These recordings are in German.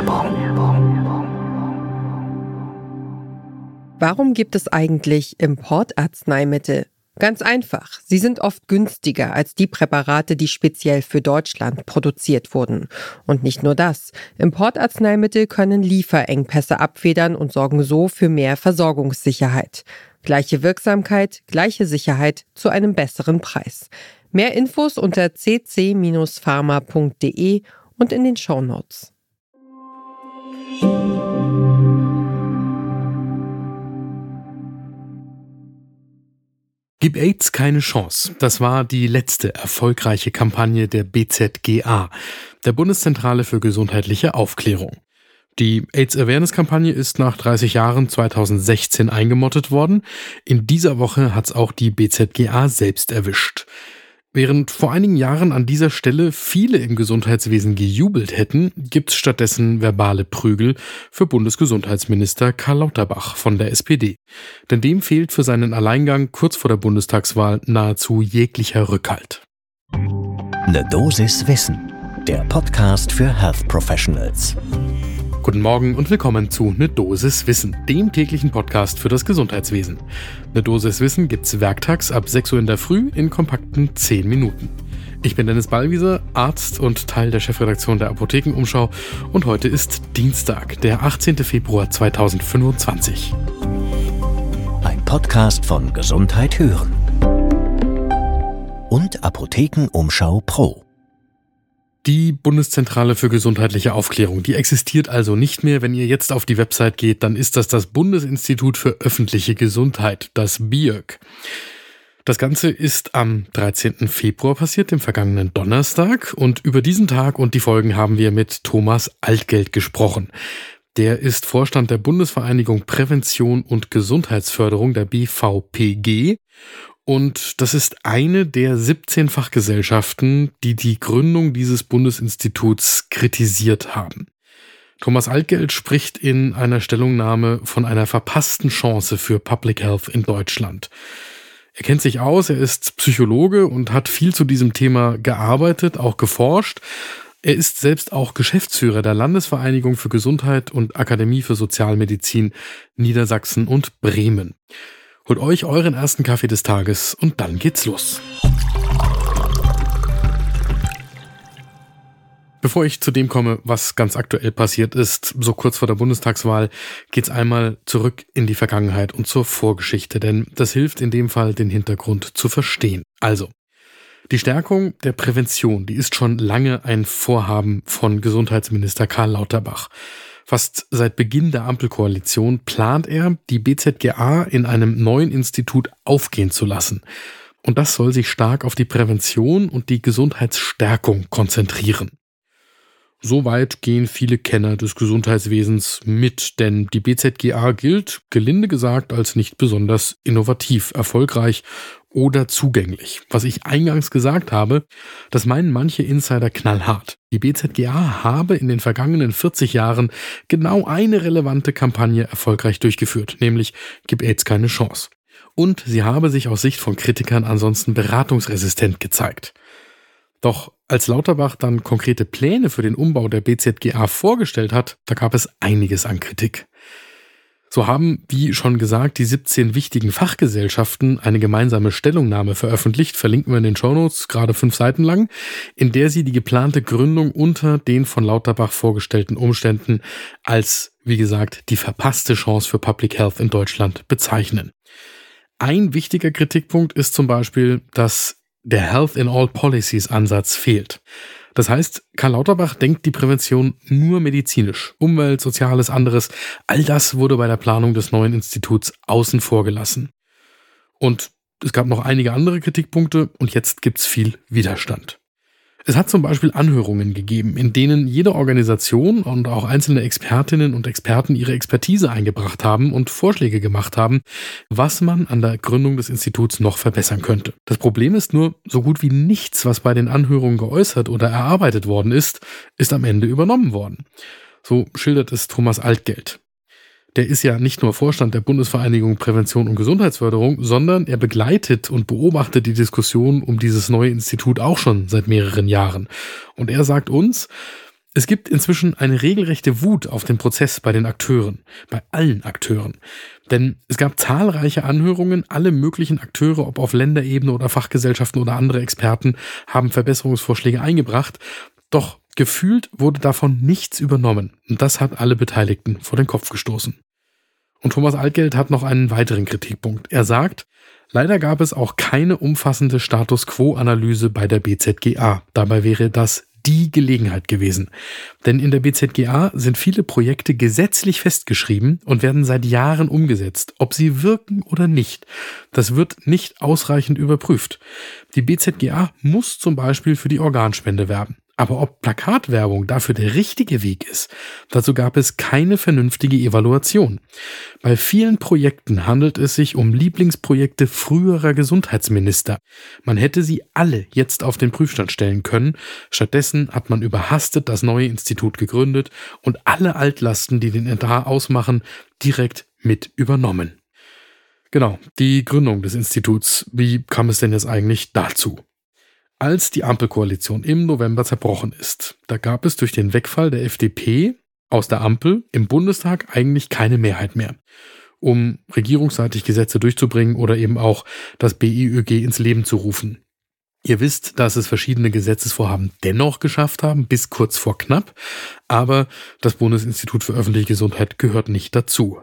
Warum gibt es eigentlich Importarzneimittel? Ganz einfach. Sie sind oft günstiger als die Präparate, die speziell für Deutschland produziert wurden. Und nicht nur das. Importarzneimittel können Lieferengpässe abfedern und sorgen so für mehr Versorgungssicherheit. Gleiche Wirksamkeit, gleiche Sicherheit zu einem besseren Preis. Mehr Infos unter cc-pharma.de und in den Shownotes. Gib AIDS keine Chance. Das war die letzte erfolgreiche Kampagne der BZGA, der Bundeszentrale für gesundheitliche Aufklärung. Die AIDS-Awareness-Kampagne ist nach 30 Jahren 2016 eingemottet worden. In dieser Woche hat's auch die BZGA selbst erwischt. Während vor einigen Jahren an dieser Stelle viele im Gesundheitswesen gejubelt hätten, gibt's stattdessen verbale Prügel für Bundesgesundheitsminister Karl Lauterbach von der SPD. Denn dem fehlt für seinen Alleingang kurz vor der Bundestagswahl nahezu jeglicher Rückhalt. Eine Dosis Wissen, der Podcast für Health Professionals. Guten Morgen und willkommen zu Ne Dosis Wissen, dem täglichen Podcast für das Gesundheitswesen. Ne Dosis Wissen gibt's werktags ab 6 Uhr in der Früh in kompakten 10 Minuten. Ich bin Dennis Ballwieser, Arzt und Teil der Chefredaktion der Apothekenumschau und heute ist Dienstag, der 18. Februar 2025. Ein Podcast von Gesundheit hören und Apothekenumschau Pro. Die Bundeszentrale für gesundheitliche Aufklärung, die existiert also nicht mehr. Wenn ihr jetzt auf die Website geht, dann ist das Bundesinstitut für öffentliche Gesundheit, das BIÖG. Das Ganze ist am 13. Februar passiert, dem vergangenen Donnerstag. Und über diesen Tag und die Folgen haben wir mit Thomas Altgeld gesprochen. Der ist Vorstand der Bundesvereinigung Prävention und Gesundheitsförderung, der BVPG. Und das ist eine der 17 Fachgesellschaften, die die Gründung dieses Bundesinstituts kritisiert haben. Thomas Altgeld spricht in einer Stellungnahme von einer verpassten Chance für Public Health in Deutschland. Er kennt sich aus, er ist Psychologe und hat viel zu diesem Thema gearbeitet, auch geforscht. Er ist selbst auch Geschäftsführer der Landesvereinigung für Gesundheit und Akademie für Sozialmedizin Niedersachsen und Bremen. Holt euch euren ersten Kaffee des Tages und dann geht's los. Bevor ich zu dem komme, was ganz aktuell passiert ist, so kurz vor der Bundestagswahl, geht's einmal zurück in die Vergangenheit und zur Vorgeschichte, denn das hilft in dem Fall, den Hintergrund zu verstehen. Also, die Stärkung der Prävention, die ist schon lange ein Vorhaben von Gesundheitsminister Karl Lauterbach. Fast seit Beginn der Ampelkoalition plant er, die BZGA in einem neuen Institut aufgehen zu lassen. Und das soll sich stark auf die Prävention und die Gesundheitsstärkung konzentrieren. Soweit gehen viele Kenner des Gesundheitswesens mit, denn die BZGA gilt, gelinde gesagt, als nicht besonders innovativ, erfolgreich oder zugänglich. Was ich eingangs gesagt habe, das meinen manche Insider knallhart. Die BZGA habe in den vergangenen 40 Jahren genau eine relevante Kampagne erfolgreich durchgeführt, nämlich Gib AIDS keine Chance. Und sie habe sich aus Sicht von Kritikern ansonsten beratungsresistent gezeigt. Doch als Lauterbach dann konkrete Pläne für den Umbau der BZGA vorgestellt hat, da gab es einiges an Kritik. So haben, wie schon gesagt, die 17 wichtigen Fachgesellschaften eine gemeinsame Stellungnahme veröffentlicht, verlinken wir in den Shownotes, gerade 5 Seiten lang, in der sie die geplante Gründung unter den von Lauterbach vorgestellten Umständen als, wie gesagt, die verpasste Chance für Public Health in Deutschland bezeichnen. Ein wichtiger Kritikpunkt ist zum Beispiel, dass der Health in All Policies Ansatz fehlt. Das heißt, Karl Lauterbach denkt die Prävention nur medizinisch. Umwelt, Soziales, anderes, all das wurde bei der Planung des neuen Instituts außen vor gelassen. Und es gab noch einige andere Kritikpunkte und jetzt gibt's viel Widerstand. Es hat zum Beispiel Anhörungen gegeben, in denen jede Organisation und auch einzelne Expertinnen und Experten ihre Expertise eingebracht haben und Vorschläge gemacht haben, was man an der Gründung des Instituts noch verbessern könnte. Das Problem ist nur, so gut wie nichts, was bei den Anhörungen geäußert oder erarbeitet worden ist am Ende übernommen worden. So schildert es Thomas Altgeld. Der ist ja nicht nur Vorstand der Bundesvereinigung Prävention und Gesundheitsförderung, sondern er begleitet und beobachtet die Diskussion um dieses neue Institut auch schon seit mehreren Jahren. Und er sagt uns, Es gibt inzwischen eine regelrechte Wut auf den Prozess bei den Akteuren, bei allen Akteuren. Denn es gab zahlreiche Anhörungen, alle möglichen Akteure, ob auf Länderebene oder Fachgesellschaften oder andere Experten, haben Verbesserungsvorschläge eingebracht. Doch gefühlt wurde davon nichts übernommen. Und das hat alle Beteiligten vor den Kopf gestoßen. Und Thomas Altgeld hat noch einen weiteren Kritikpunkt. Er sagt, leider gab es auch keine umfassende Status-Quo-Analyse bei der BZGA. Dabei wäre das die Gelegenheit gewesen. Denn in der BZGA sind viele Projekte gesetzlich festgeschrieben und werden seit Jahren umgesetzt. Ob sie wirken oder nicht, das wird nicht ausreichend überprüft. Die BZGA muss zum Beispiel für die Organspende werben. Aber ob Plakatwerbung dafür der richtige Weg ist, dazu gab es keine vernünftige Evaluation. Bei vielen Projekten handelt es sich um Lieblingsprojekte früherer Gesundheitsminister. Man hätte sie alle jetzt auf den Prüfstand stellen können. Stattdessen hat man überhastet das neue Institut gegründet und alle Altlasten, die den Etat ausmachen, direkt mit übernommen. Genau, die Gründung des Instituts. Wie kam es denn jetzt eigentlich dazu? Als die Ampelkoalition im November zerbrochen ist, da gab es durch den Wegfall der FDP aus der Ampel im Bundestag eigentlich keine Mehrheit mehr, um regierungsseitig Gesetze durchzubringen oder eben auch das BIÖG ins Leben zu rufen. Ihr wisst, dass es verschiedene Gesetzesvorhaben dennoch geschafft haben, bis kurz vor knapp, aber das Bundesinstitut für öffentliche Gesundheit gehört nicht dazu.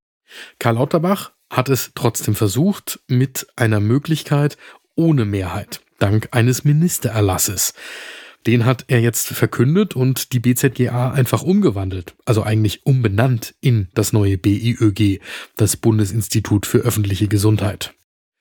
Karl Lauterbach hat es trotzdem versucht mit einer Möglichkeit ohne Mehrheit. Dank eines Ministererlasses. Den hat er jetzt verkündet und die BZGA einfach umgewandelt, also eigentlich umbenannt in das neue BIÖG, das Bundesinstitut für öffentliche Gesundheit.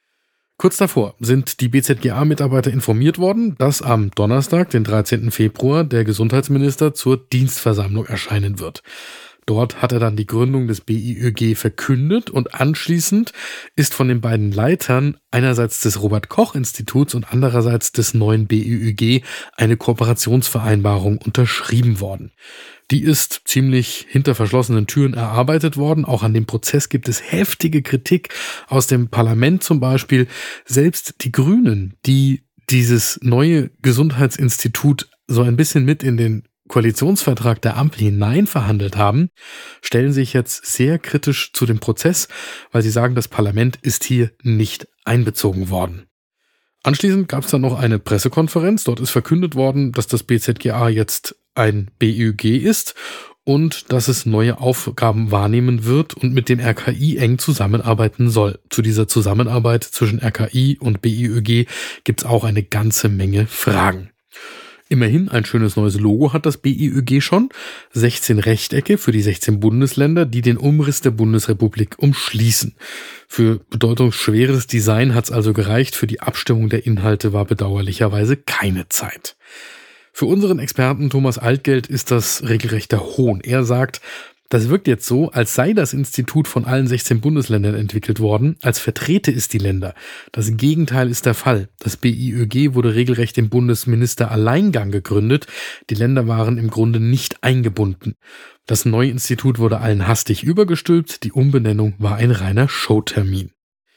Kurz davor sind die BZGA-Mitarbeiter informiert worden, dass am Donnerstag, den 13. Februar, der Gesundheitsminister zur Dienstversammlung erscheinen wird. Dort hat er dann die Gründung des BIÖG verkündet und anschließend ist von den beiden Leitern einerseits des Robert-Koch-Instituts und andererseits des neuen BIÖG eine Kooperationsvereinbarung unterschrieben worden. Die ist ziemlich hinter verschlossenen Türen erarbeitet worden. Auch an dem Prozess gibt es heftige Kritik aus dem Parlament zum Beispiel. Selbst die Grünen, die dieses neue Gesundheitsinstitut so ein bisschen mit in den Koalitionsvertrag der Ampel hinein verhandelt haben, stellen sich jetzt sehr kritisch zu dem Prozess, weil sie sagen, das Parlament ist hier nicht einbezogen worden. Anschließend gab es dann noch eine Pressekonferenz. Dort ist verkündet worden, dass das BZGA jetzt ein BIÖG ist und dass es neue Aufgaben wahrnehmen wird und mit dem RKI eng zusammenarbeiten soll. Zu dieser Zusammenarbeit zwischen RKI und BIÖG gibt es auch eine ganze Menge Fragen. Immerhin ein schönes neues Logo hat das BIÖG schon. 16 Rechtecke für die 16 Bundesländer, die den Umriss der Bundesrepublik umschließen. Für bedeutungsschweres Design hat es also gereicht. Für die Abstimmung der Inhalte war bedauerlicherweise keine Zeit. Für unseren Experten Thomas Altgeld ist das regelrechter Hohn. Er sagt, das wirkt jetzt so, als sei das Institut von allen 16 Bundesländern entwickelt worden, als vertrete es die Länder. Das Gegenteil ist der Fall. Das BIÖG wurde regelrecht im Bundesministeralleingang gegründet. Die Länder waren im Grunde nicht eingebunden. Das neue Institut wurde allen hastig übergestülpt. Die Umbenennung war ein reiner Showtermin.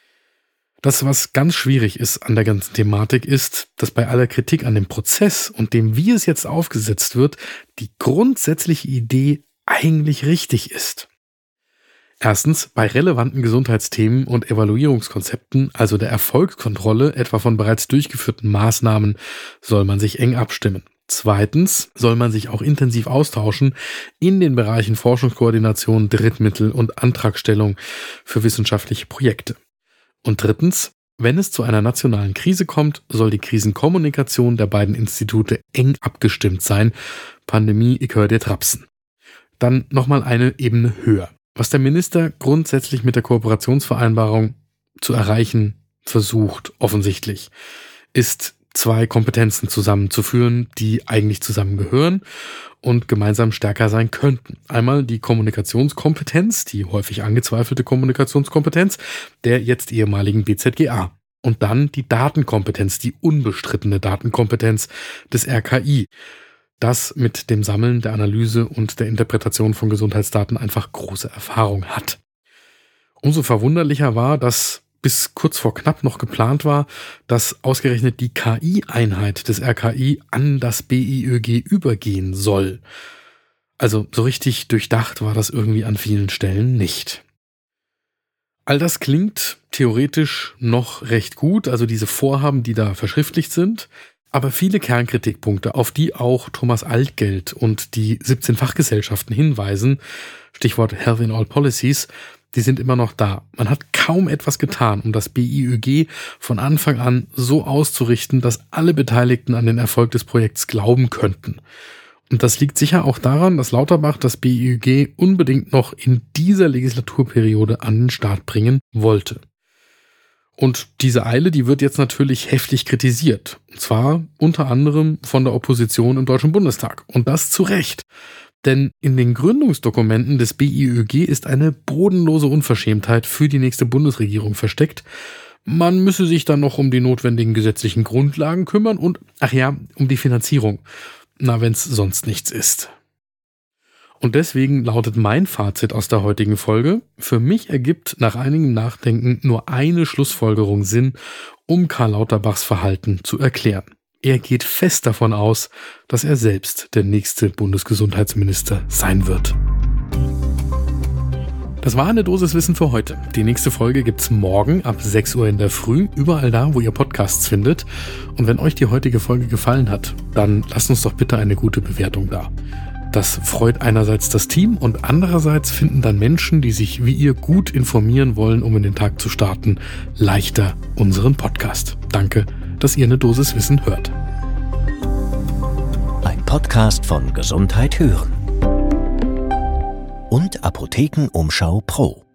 Das, was ganz schwierig ist an der ganzen Thematik, ist, dass bei aller Kritik an dem Prozess und dem, wie es jetzt aufgesetzt wird, die grundsätzliche Idee eigentlich richtig ist. Erstens, bei relevanten Gesundheitsthemen und Evaluierungskonzepten, also der Erfolgskontrolle etwa von bereits durchgeführten Maßnahmen, soll man sich eng abstimmen. Zweitens soll man sich auch intensiv austauschen in den Bereichen Forschungskoordination, Drittmittel und Antragstellung für wissenschaftliche Projekte. Und drittens, wenn es zu einer nationalen Krise kommt, soll die Krisenkommunikation der beiden Institute eng abgestimmt sein. Pandemie, ich höre dir trapsen. Dann nochmal eine Ebene höher. Was der Minister grundsätzlich mit der Kooperationsvereinbarung zu erreichen versucht, offensichtlich, ist 2 Kompetenzen zusammenzuführen, die eigentlich zusammengehören und gemeinsam stärker sein könnten. Einmal die Kommunikationskompetenz, die häufig angezweifelte Kommunikationskompetenz der jetzt ehemaligen BZGA. Und dann die Datenkompetenz, die unbestrittene Datenkompetenz des RKI, das mit dem Sammeln, der Analyse und der Interpretation von Gesundheitsdaten einfach große Erfahrung hat. Umso verwunderlicher war, dass bis kurz vor knapp noch geplant war, dass ausgerechnet die KI-Einheit des RKI an das BIÖG übergehen soll. Also so richtig durchdacht war das irgendwie an vielen Stellen nicht. All das klingt theoretisch noch recht gut, also diese Vorhaben, die da verschriftlicht sind, aber viele Kernkritikpunkte, auf die auch Thomas Altgeld und die 17 Fachgesellschaften hinweisen, Stichwort Health in All Policies, die sind immer noch da. Man hat kaum etwas getan, um das BIÖG von Anfang an so auszurichten, dass alle Beteiligten an den Erfolg des Projekts glauben könnten. Und das liegt sicher auch daran, dass Lauterbach das BIÖG unbedingt noch in dieser Legislaturperiode an den Start bringen wollte. Und diese Eile, die wird jetzt natürlich heftig kritisiert. Und zwar unter anderem von der Opposition im Deutschen Bundestag. Und das zu Recht. Denn in den Gründungsdokumenten des BIÖG ist eine bodenlose Unverschämtheit für die nächste Bundesregierung versteckt. Man müsse sich dann noch um die notwendigen gesetzlichen Grundlagen kümmern und, um die Finanzierung. Na, wenn's sonst nichts ist. Und deswegen lautet mein Fazit aus der heutigen Folge: Für mich ergibt nach einigem Nachdenken nur eine Schlussfolgerung Sinn, um Karl Lauterbachs Verhalten zu erklären. Er geht fest davon aus, dass er selbst der nächste Bundesgesundheitsminister sein wird. Das war eine Dosis Wissen für heute. Die nächste Folge gibt's morgen ab 6 Uhr in der Früh, überall da, wo ihr Podcasts findet. Und wenn euch die heutige Folge gefallen hat, dann lasst uns doch bitte eine gute Bewertung da. Das freut einerseits das Team und andererseits finden dann Menschen, die sich wie ihr gut informieren wollen, um in den Tag zu starten, leichter unseren Podcast. Danke, dass ihr eine Dosis Wissen hört. Ein Podcast von Gesundheit hören und Apothekenumschau Pro.